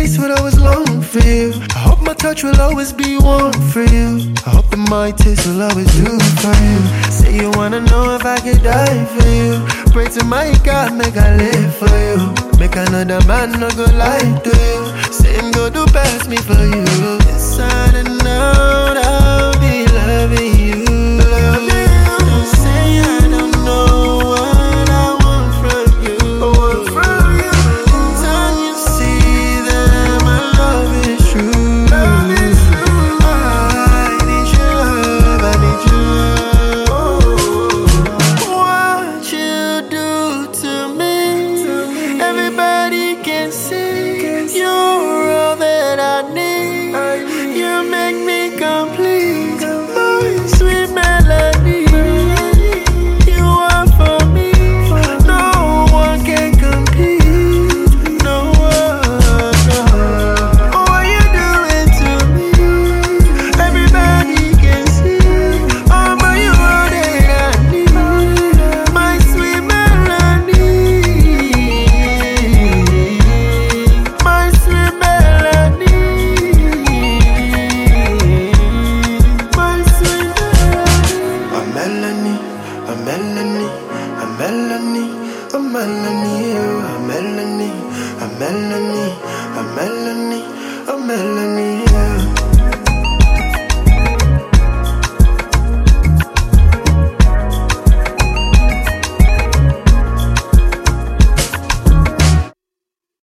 days when I was longing for you. I hope my touch will always be warm for you. I hope that my taste will always do for you. Say you wanna know if I could die for you. Pray to my God, make I live for you. Make another man no go lie to you. Say him go do past me for you. Inside and out, I'll be loving you. Don't say I don't know what I want from you. Time you see that my love is true. I need your love, I need your love. What you do to me, everybody can see. You're all that I need. You make me complete. My sweet melody, you are for me. No one can compete. No one, no. What you doing to me, everybody can see. Oh, but you are that I need. My sweet melody, my sweet melody, my sweet melody. A Melanie, a Melanie, a Melanie, a Melanie, a Melanie, a Melanie, a Melanie, a Melanie.